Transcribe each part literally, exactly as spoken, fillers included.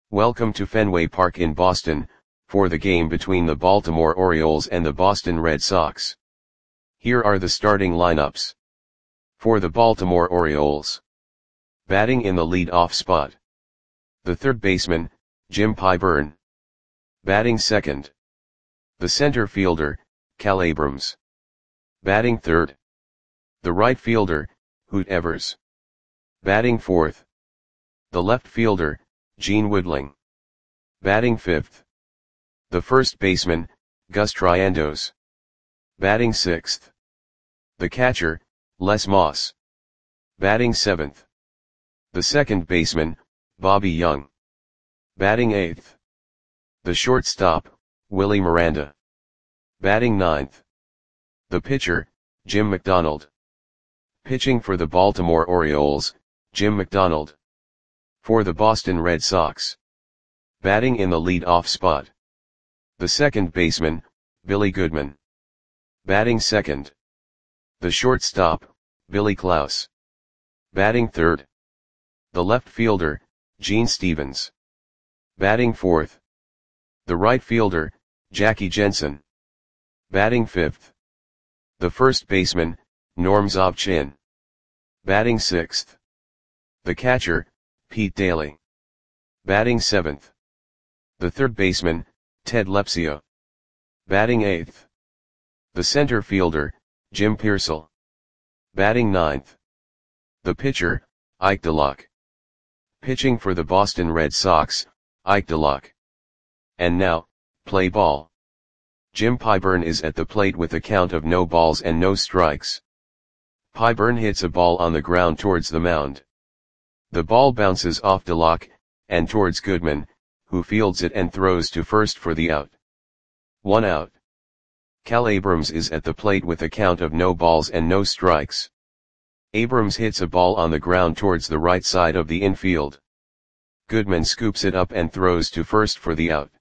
Welcome to Fenway Park in Boston, for the game between the Baltimore Orioles and the Boston Red Sox. Here are the starting lineups. For the Baltimore Orioles. Batting in the lead-off spot. The third baseman, Jim Pyburn. Batting second. The center fielder, Cal Abrams. Batting third. The right fielder, Hoot Evers. Batting fourth. The left fielder, Gene Woodling. Batting fifth. The first baseman, Gus Triandos. Batting sixth. The catcher, Les Moss. Batting seventh. The second baseman, Bobby Young. Batting eighth. The shortstop, Willie Miranda. Batting ninth. The pitcher, Jim McDonald. Pitching for the Baltimore Orioles, Jim McDonald. For the Boston Red Sox. Batting in the lead-off spot. The second baseman, Billy Goodman. Batting second. The shortstop, Billy Klaus. Batting third. The left fielder, Gene Stephens. Batting fourth. The right fielder, Jackie Jensen. Batting fifth. The first baseman, Norm Zobchin. Batting sixth. The catcher, Pete Daly. Batting seventh. The third baseman, Ted Lepsio. Batting eighth. The center fielder, Jim Pearsall. Batting ninth. The pitcher, Ike DeLock. Pitching for the Boston Red Sox, Ike DeLock. And now, play ball. Jim Pyburn is at the plate with a count of no balls and no strikes. Pyburn hits a ball on the ground towards the mound. The ball bounces off DeLock, and towards Goodman, who fields it and throws to first for the out. One out. Cal Abrams is at the plate with a count of no balls and no strikes. Abrams hits a ball on the ground towards the right side of the infield. Goodman scoops it up and throws to first for the out.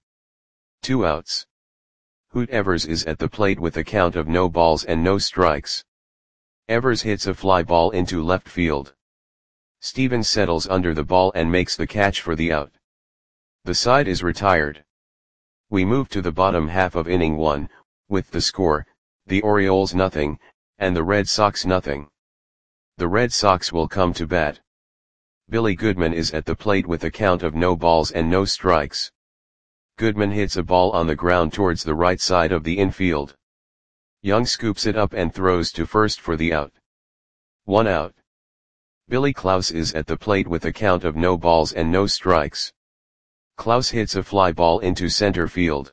Two outs. Hoot Evers is at the plate with a count of no balls and no strikes. Evers hits a fly ball into left field. Stephens settles under the ball and makes the catch for the out. The side is retired. We move to the bottom half of inning one, with the score, the Orioles nothing, and the Red Sox nothing. The Red Sox will come to bat. Billy Goodman is at the plate with a count of no balls and no strikes. Goodman hits a ball on the ground towards the right side of the infield. Young scoops it up and throws to first for the out. One out. Billy Klaus is at the plate with a count of no balls and no strikes. Klaus hits a fly ball into center field.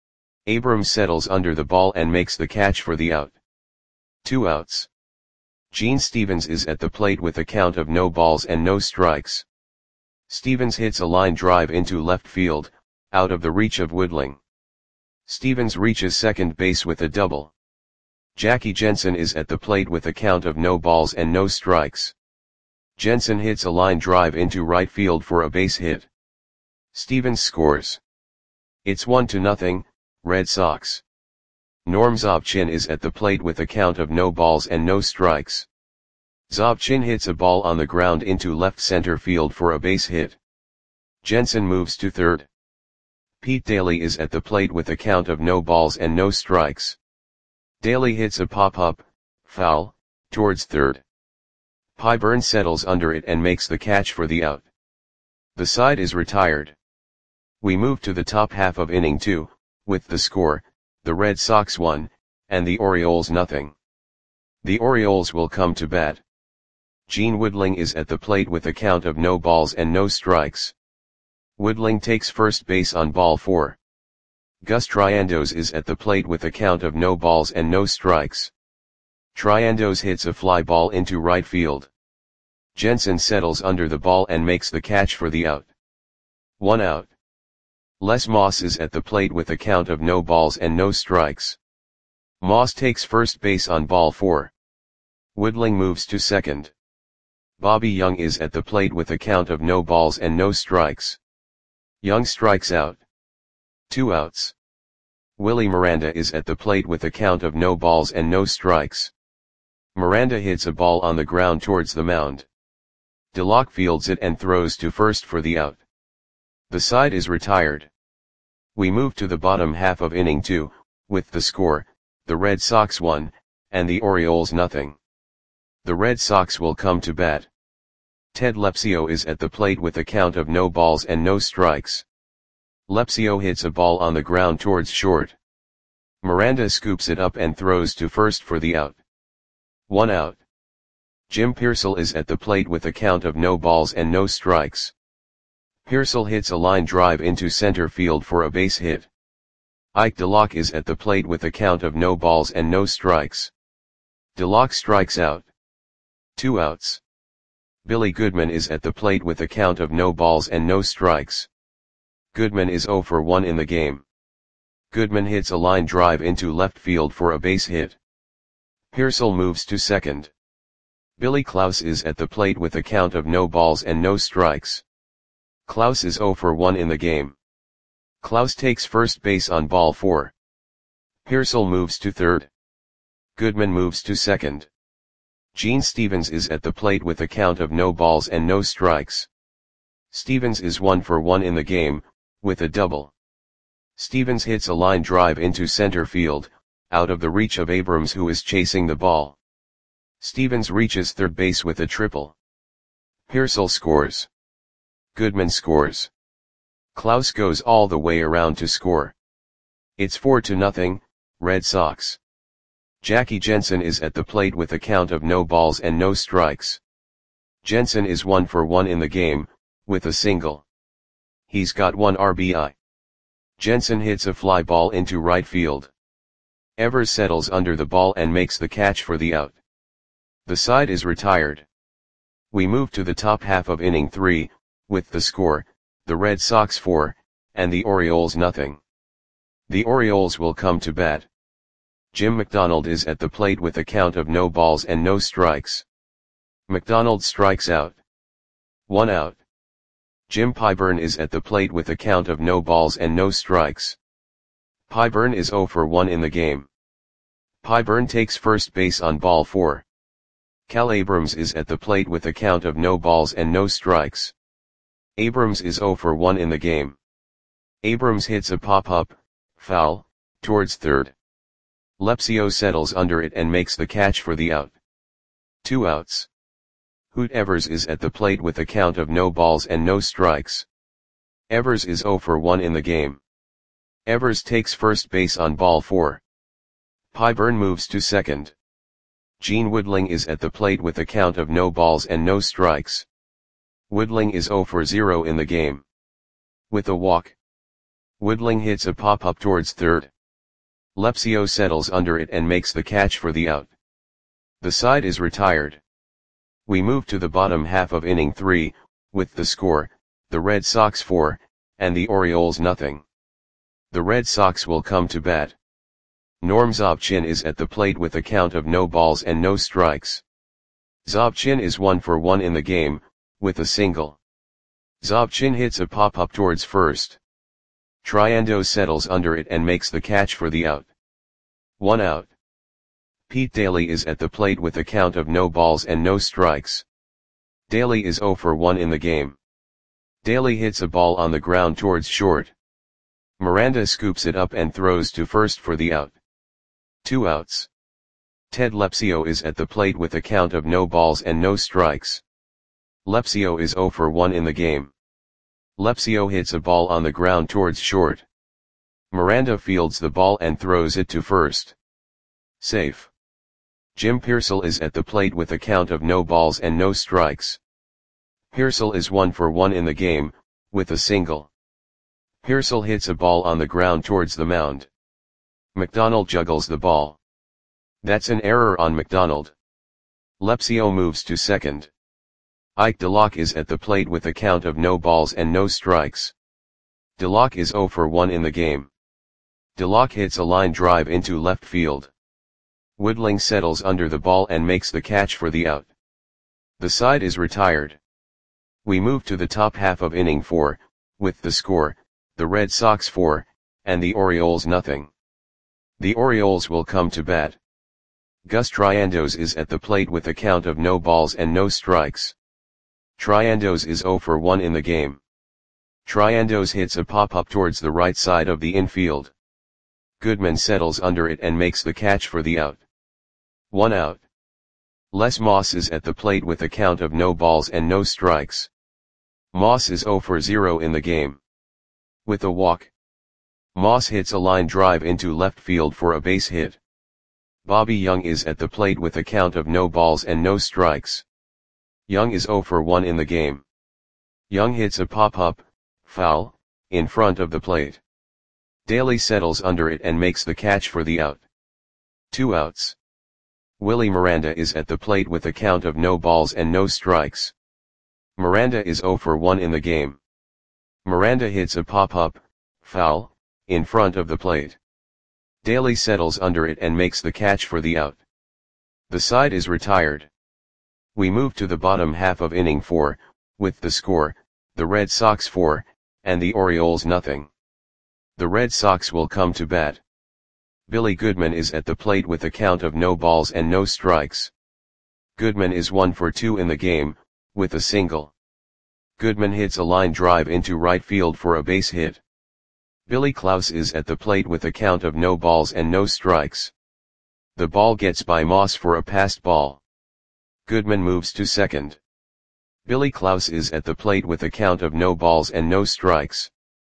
Abrams settles under the ball and makes the catch for the out. Two outs. Gene Stephens is at the plate with a count of no balls and no strikes. Stephens hits a line drive into left field, out of the reach of Woodling. Stephens reaches second base with a double. Jackie Jensen is at the plate with a count of no balls and no strikes. Jensen hits a line drive into right field for a base hit. Stephens scores. It's one to nothing, Red Sox. Norm Zobchin is at the plate with a count of no balls and no strikes. Zobchin hits a ball on the ground into left center field for a base hit. Jensen moves to third. Pete Daly is at the plate with a count of no balls and no strikes. Daly hits a pop-up, foul, towards third. Pyburn settles under it and makes the catch for the out. The side is retired. We move to the top half of inning two, with the score, the Red Sox one, and the Orioles nothing. The Orioles will come to bat. Gene Woodling is at the plate with a count of no balls and no strikes. Woodling takes first base on ball four. Gus Triandos is at the plate with a count of no balls and no strikes. Triandos hits a fly ball into right field. Jensen settles under the ball and makes the catch for the out. One out. Les Moss is at the plate with a count of no balls and no strikes. Moss takes first base on ball four. Woodling moves to second. Bobby Young is at the plate with a count of no balls and no strikes. Young strikes out. Two outs. Willie Miranda is at the plate with a count of no balls and no strikes. Miranda hits a ball on the ground towards the mound. DeLock fields it and throws to first for the out. The side is retired. We move to the bottom half of inning two, with the score, the Red Sox one, and the Orioles nothing. The Red Sox will come to bat. Ted Lepsio is at the plate with a count of no balls and no strikes. Lepsio hits a ball on the ground towards short. Miranda scoops it up and throws to first for the out. One out. Jim Piersall is at the plate with a count of no balls and no strikes. Piersall hits a line drive into center field for a base hit. Ike DeLocke is at the plate with a count of no balls and no strikes. DeLocke strikes out. Two outs. Billy Goodman is at the plate with a count of no balls and no strikes. Goodman is oh for one in the game. Goodman hits a line drive into left field for a base hit. Piersall moves to second. Billy Klaus is at the plate with a count of no balls and no strikes. Klaus is oh for one in the game. Klaus takes first base on ball four. Piersall moves to third. Goodman moves to second. Gene Stevens is at the plate with a count of no balls and no strikes. Stevens is one for one in the game, with a double. Stevens hits a line drive into center field, out of the reach of Abrams, who is chasing the ball. Stevens reaches third base with a triple. Piersall scores. Goodman scores. Klaus goes all the way around to score. It's four to nothing, Red Sox. Jackie Jensen is at the plate with a count of no balls and no strikes. Jensen is one for one in the game, with a single. He's got one R B I. Jensen hits a fly ball into right field. Evers settles under the ball and makes the catch for the out. The side is retired. We move to the top half of inning three, with the score, the Red Sox four, and the Orioles nothing. The Orioles will come to bat. Jim McDonald is at the plate with a count of no balls and no strikes. McDonald strikes out. One out. Jim Pyburn is at the plate with a count of no balls and no strikes. Pyburn is oh for one in the game. Pyburn takes first base on ball four. Cal Abrams is at the plate with a count of no balls and no strikes. Abrams is oh for one in the game. Abrams hits a pop-up, foul, towards third. Lepsio settles under it and makes the catch for the out. Two outs. Hoot Evers is at the plate with a count of no balls and no strikes. Evers is oh for one in the game. Evers takes first base on ball four. Pyburn moves to second. Gene Woodling is at the plate with a count of no balls and no strikes. Woodling is oh for zero in the game. With a walk. Woodling hits a pop-up towards third. Lepsio settles under it and makes the catch for the out. The side is retired. We move to the bottom half of inning three, with the score, the Red Sox four, and the Orioles nothing. The Red Sox will come to bat. Norm Zobchin is at the plate with a count of no balls and no strikes. Zobchin is one for one in the game, with a single. Zobchin hits a pop-up towards first. Triando settles under it and makes the catch for the out. One out. Pete Daly is at the plate with a count of no balls and no strikes. Daly is oh for one in the game. Daly hits a ball on the ground towards short. Miranda scoops it up and throws to first for the out. Two outs. Ted Lepsio is at the plate with a count of no balls and no strikes. Lepsio is oh for one in the game. Lepsio hits a ball on the ground towards short. Miranda fields the ball and throws it to first. Safe. Jim Piersall is at the plate with a count of no balls and no strikes. Piersall is one for one in the game, with a single. Piersall hits a ball on the ground towards the mound. McDonald juggles the ball. That's an error on McDonald. Lepsio moves to second. Ike DeLocke is at the plate with a count of no balls and no strikes. DeLocke is oh for one in the game. DeLocke hits a line drive into left field. Woodling settles under the ball and makes the catch for the out. The side is retired. We move to the top half of inning four, with the score, the Red Sox four, and the Orioles nothing. The Orioles will come to bat. Gus Triandos is at the plate with a count of no balls and no strikes. Triandos is oh for one in the game. Triandos hits a pop-up towards the right side of the infield. Goodman settles under it and makes the catch for the out. One out. Les Moss is at the plate with a count of no balls and no strikes. Moss is zero for zero in the game. With a walk, Moss hits a line drive into left field for a base hit. Bobby Young is at the plate with a count of no balls and no strikes. Young is zero for one in the game. Young hits a pop-up, foul, in front of the plate. Daly settles under it and makes the catch for the out. Two outs. Willie Miranda is at the plate with a count of no balls and no strikes. Miranda is zero for one in the game. Miranda hits a pop-up, foul, in front of the plate. Daly settles under it and makes the catch for the out. The side is retired. We move to the bottom half of inning four, with the score, the Red Sox four, and the Orioles nothing. The Red Sox will come to bat. Billy Goodman is at the plate with a count of no balls and no strikes. Goodman is one for two in the game, with a single. Goodman hits a line drive into right field for a base hit. Billy Klaus is at the plate with a count of no balls and no strikes. The ball gets by Moss for a passed ball. Goodman moves to second. Billy Klaus is at the plate with a count of no balls and no strikes.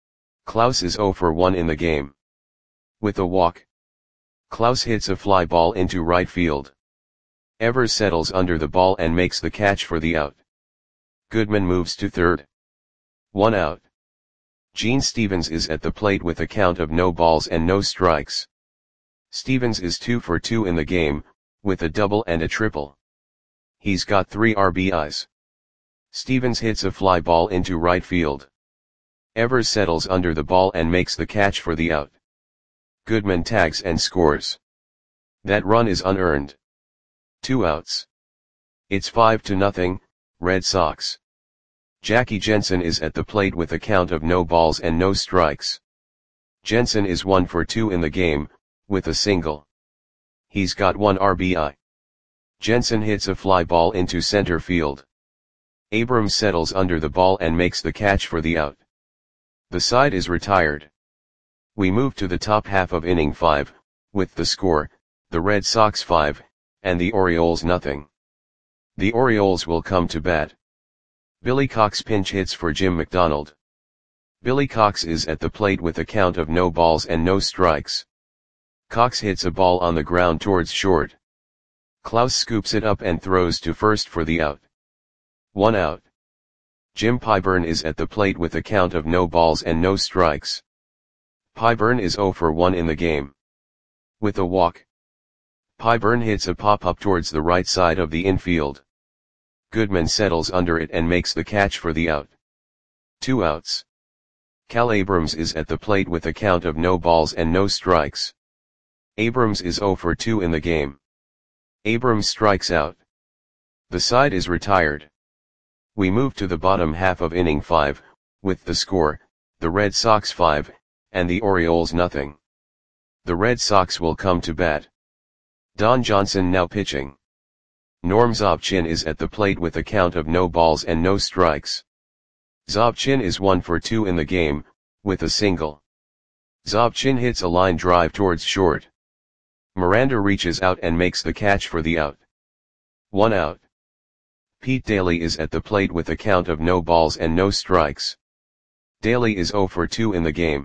Klaus is zero for one in the game. With a walk, Klaus hits a fly ball into right field. Evers settles under the ball and makes the catch for the out. Goodman moves to third. One out. Gene Stevens is at the plate with a count of no balls and no strikes. Stevens is two for two in the game, with a double and a triple. He's got three R B Is. Stevens hits a fly ball into right field. Evers settles under the ball and makes the catch for the out. Goodman tags and scores. That run is unearned. Two outs. It's five to nothing, Red Sox. Jackie Jensen is at the plate with a count of no balls and no strikes. Jensen is one for two in the game, with a single. He's got one R B I. Jensen hits a fly ball into center field. Abrams settles under the ball and makes the catch for the out. The side is retired. We move to the top half of inning five, with the score, the Red Sox five, and the Orioles nothing. The Orioles will come to bat. Billy Cox pinch hits for Jim McDonald. Billy Cox is at the plate with a count of no balls and no strikes. Cox hits a ball on the ground towards short. Klaus scoops it up and throws to first for the out. One out. Jim Pyburn is at the plate with a count of no balls and no strikes. Pyburn is zero for one in the game. With a walk, Pyburn hits a pop-up towards the right side of the infield. Goodman settles under it and makes the catch for the out. Two outs. Cal Abrams is at the plate with a count of no balls and no strikes. Abrams is zero for two in the game. Abrams strikes out. The side is retired. We move to the bottom half of inning five, with the score, the Red Sox five, and the Orioles nothing. The Red Sox will come to bat. Don Johnson now pitching. Norm Zobchin is at the plate with a count of no balls and no strikes. Zobchin is one for two in the game, with a single. Zobchin hits a line drive towards short. Miranda reaches out and makes the catch for the out. One out. Pete Daly is at the plate with a count of no balls and no strikes. Daly is zero for two in the game.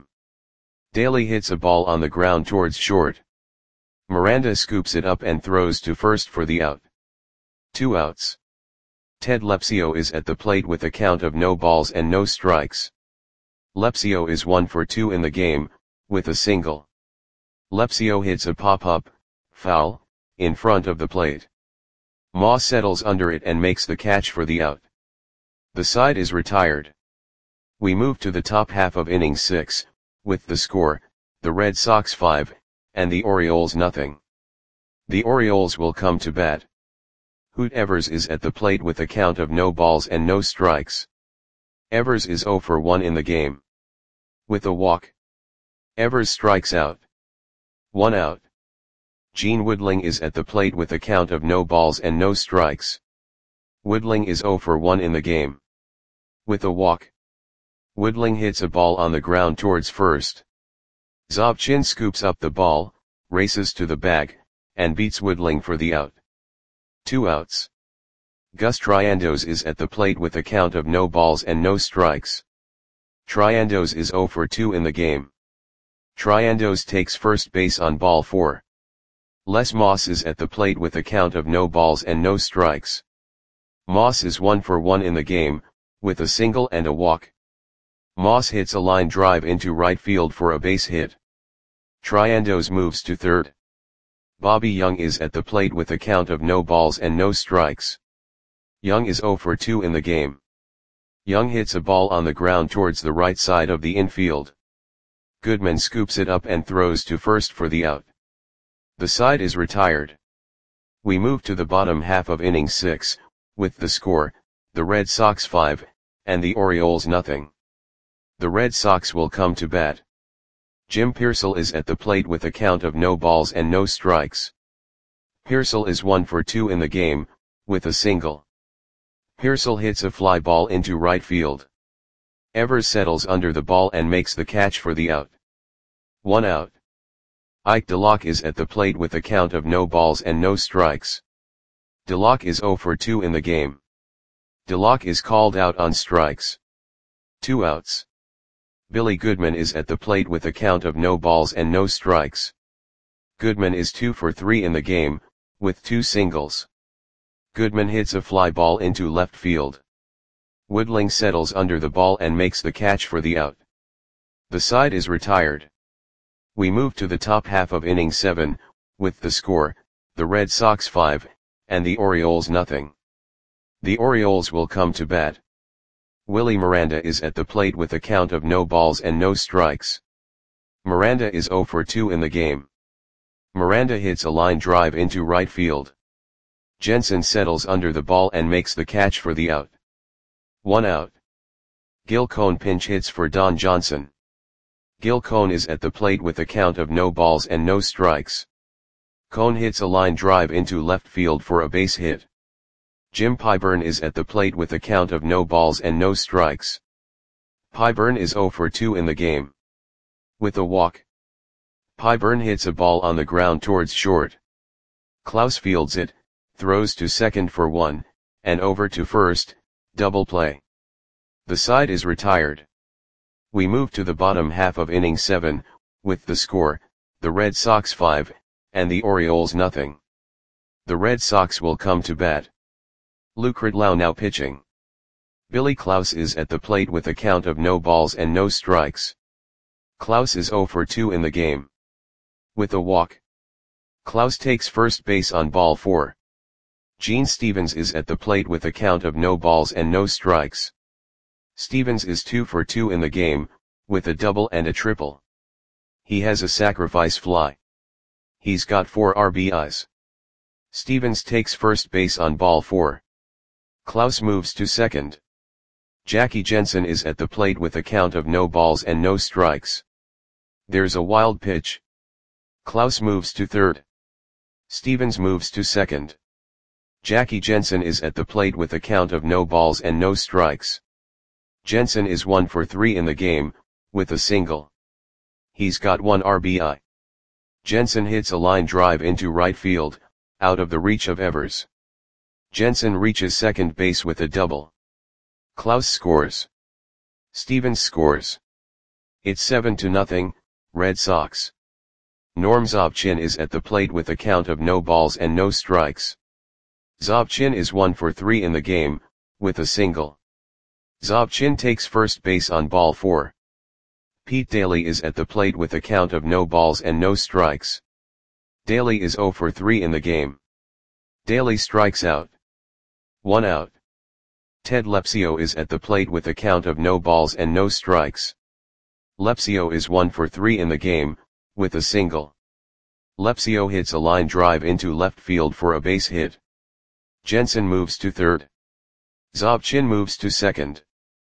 Daly hits a ball on the ground towards short. Miranda scoops it up and throws to first for the out. Two outs. Ted Lepsio is at the plate with a count of no balls and no strikes. Lepsio is one for two in the game, with a single. Lepsio hits a pop-up, foul, in front of the plate. Moss settles under it and makes the catch for the out. The side is retired. We move to the top half of inning six, with the score, the Red Sox five, and the Orioles nothing. The Orioles will come to bat. Hoot Evers is at the plate with a count of no balls and no strikes. Evers is zero for one in the game. With a walk, Evers strikes out. One out. Gene Woodling is at the plate with a count of no balls and no strikes. Woodling is zero for one in the game. With a walk, Woodling hits a ball on the ground towards first. Zobchin scoops up the ball, races to the bag, and beats Woodling for the out. Two outs. Gus Triandos is at the plate with a count of no balls and no strikes. Triandos is oh for two in the game. Triandos takes first base on ball four. Les Moss is at the plate with a count of no balls and no strikes. Moss is one for one in the game, with a single and a walk. Moss hits a line drive into right field for a base hit. Triandos moves to third. Bobby Young is at the plate with a count of no balls and no strikes. Young is oh for two in the game. Young hits a ball on the ground towards the right side of the infield. Goodman scoops it up and throws to first for the out. The side is retired. We move to the bottom half of inning six, with the score, the Red Sox five, and the Orioles nothing. The Red Sox will come to bat. Jim Pearsall is at the plate with a count of no balls and no strikes. Pearsall is one for two in the game, with a single. Pearsall hits a fly ball into right field. Evers settles under the ball and makes the catch for the out. One out. Ike DeLocke is at the plate with a count of no balls and no strikes. DeLocke is oh for two in the game. DeLocke is called out on strikes. Two outs. Billy Goodman is at the plate with a count of no balls and no strikes. Goodman is two for three in the game, with two singles. Goodman hits a fly ball into left field. Woodling settles under the ball and makes the catch for the out. The side is retired. We move to the top half of inning seven, with the score, the Red Sox five, and the Orioles nothing. The Orioles will come to bat. Willie Miranda is at the plate with a count of no balls and no strikes. Miranda is oh for two in the game. Miranda hits a line drive into right field. Jensen settles under the ball and makes the catch for the out. One out. Gil Cone pinch hits for Don Johnson. Gil Cone is at the plate with a count of no balls and no strikes. Cone hits a line drive into left field for a base hit. Jim Pyburn is at the plate with a count of no balls and no strikes. Pyburn is oh for two in the game. With a walk. Pyburn hits a ball on the ground towards short. Klaus fields it, throws to second for one, and over to first, double play. The side is retired. We move to the bottom half of inning seven, with the score, the Red Sox five, and the Orioles nothing. The Red Sox will come to bat. Luke Ridlow now pitching. Billy Klaus is at the plate with a count of no balls and no strikes. Klaus is oh for two in the game. With a walk. Klaus takes first base on ball four. Gene Stevens is at the plate with a count of no balls and no strikes. Stevens is two for two in the game, with a double and a triple. He has a sacrifice fly. He's got four R B Is. Stevens takes first base on ball four. Klaus moves to second. Jackie Jensen is at the plate with a count of no balls and no strikes. There's a wild pitch. Klaus moves to third. Stevens moves to second. Jackie Jensen is at the plate with a count of no balls and no strikes. Jensen is one for three in the game, with a single. He's got one R B I. Jensen hits a line drive into right field, out of the reach of Evers. Jensen reaches second base with a double. Klaus scores. Stevens scores. It's seven to nothing, Red Sox. Norm Zobchin is at the plate with a count of no balls and no strikes. Zobchin is one for three in the game, with a single. Zobchin takes first base on ball four. Pete Daly is at the plate with a count of no balls and no strikes. Daly is oh for three in the game. Daly strikes out. One out. Ted Lepsio is at the plate with a count of no balls and no strikes. Lepsio is one for three in the game, with a single. Lepsio hits a line drive into left field for a base hit. Jensen moves to third. Zobchin moves to second.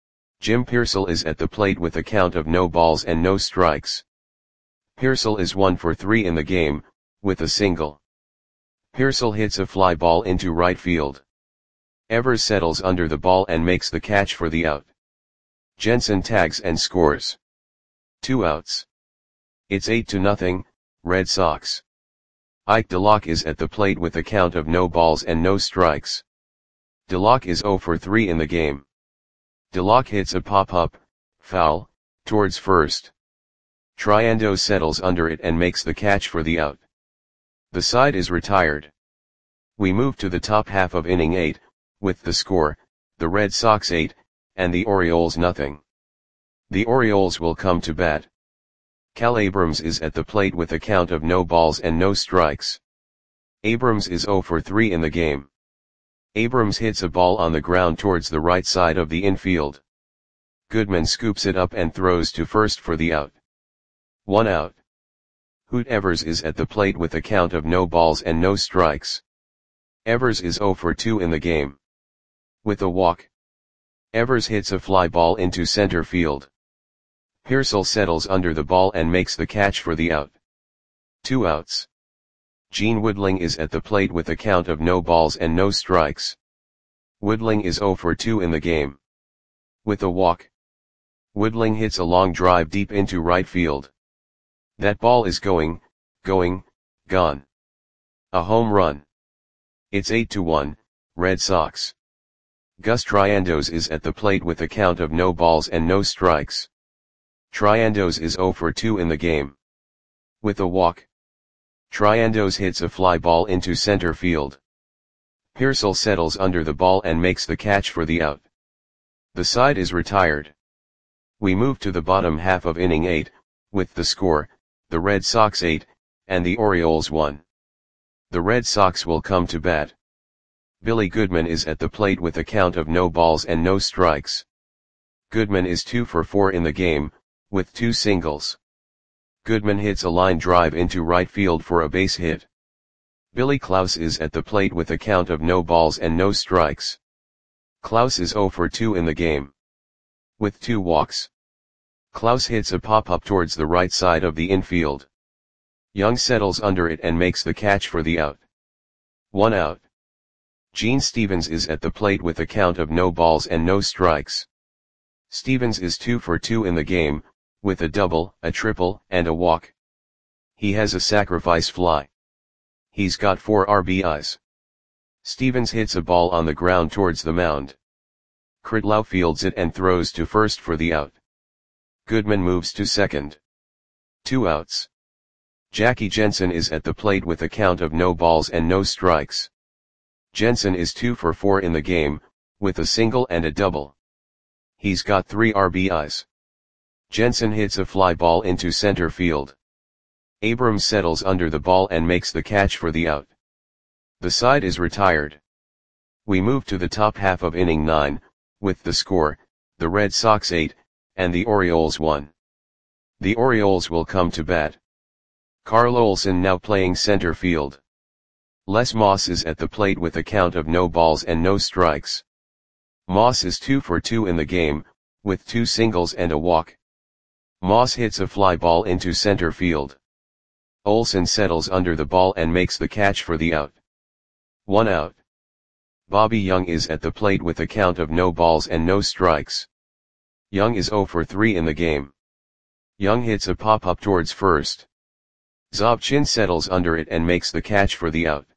Jim Pearsall is at the plate with a count of no balls and no strikes. Pearsall is one for three in the game, with a single. Pearsall hits a fly ball into right field. Evers settles under the ball and makes the catch for the out. Jensen tags and scores. Two outs. It's eight to nothing, Red Sox. Ike DeLock is at the plate with a count of no balls and no strikes. DeLock is oh for three in the game. DeLock hits a pop-up, foul, towards first. Triando settles under it and makes the catch for the out. The side is retired. We move to the top half of inning eight, with the score, the Red Sox eight, and the Orioles nothing. The Orioles will come to bat. Cal Abrams is at the plate with a count of no balls and no strikes. Abrams is oh for three in the game. Abrams hits a ball on the ground towards the right side of the infield. Goodman scoops it up and throws to first for the out. One out. Hoot Evers is at the plate with a count of no balls and no strikes. Evers is oh for two in the game. With a walk. Evers hits a fly ball into center field. Pearsall settles under the ball and makes the catch for the out. Two outs. Gene Woodling is at the plate with a count of no balls and no strikes. Woodling is oh for two in the game. With a walk. Woodling hits a long drive deep into right field. That ball is going, going, gone. A home run. It's eight to one, Red Sox. Gus Triandos is at the plate with a count of no balls and no strikes. Triandos is oh for two in the game. With a walk. Triandos hits a fly ball into center field. Pearsall settles under the ball and makes the catch for the out. The side is retired. We move to the bottom half of inning eight, with the score, the Red Sox eight, and the Orioles one. The Red Sox will come to bat. Billy Goodman is at the plate with a count of no balls and no strikes. Goodman is two for four in the game, with two singles. Goodman hits a line drive into right field for a base hit. Billy Klaus is at the plate with a count of no balls and no strikes. Klaus is oh for two in the game. With two walks. Klaus hits a pop-up towards the right side of the infield. Young settles under it and makes the catch for the out. One out. Gene Stevens is at the plate with a count of no balls and no strikes. Stevens is two for two in the game, with a double, a triple, and a walk. He has a sacrifice fly. He's got four R B Is. Stevens hits a ball on the ground towards the mound. Kritlau fields it and throws to first for the out. Goodman moves to second. Two outs. Jackie Jensen is at the plate with a count of no balls and no strikes. Jensen is two for four in the game, with a single and a double. He's got three R B Is. Jensen hits a fly ball into center field. Abrams settles under the ball and makes the catch for the out. The side is retired. We move to the top half of inning nine, with the score, the Red Sox eight, and the Orioles one. The Orioles will come to bat. Carl Olson now playing center field. Les Moss is at the plate with a count of no balls and no strikes. Moss is two for two in the game, with two singles and a walk. Moss hits a fly ball into center field. Olson settles under the ball and makes the catch for the out. One out. Bobby Young is at the plate with a count of no balls and no strikes. Young is oh for three in the game. Young hits a pop-up towards first. Zobchin settles under it and makes the catch for the out.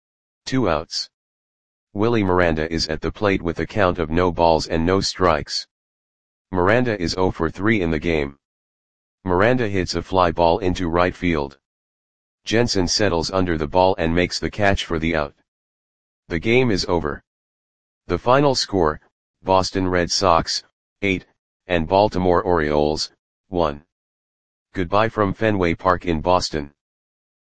Two outs. Willie Miranda is at the plate with a count of no balls and no strikes. Miranda is oh for three in the game. Miranda hits a fly ball into right field. Jensen settles under the ball and makes the catch for the out. The game is over. The final score, Boston Red Sox, eight, and Baltimore Orioles, one. Goodbye from Fenway Park in Boston.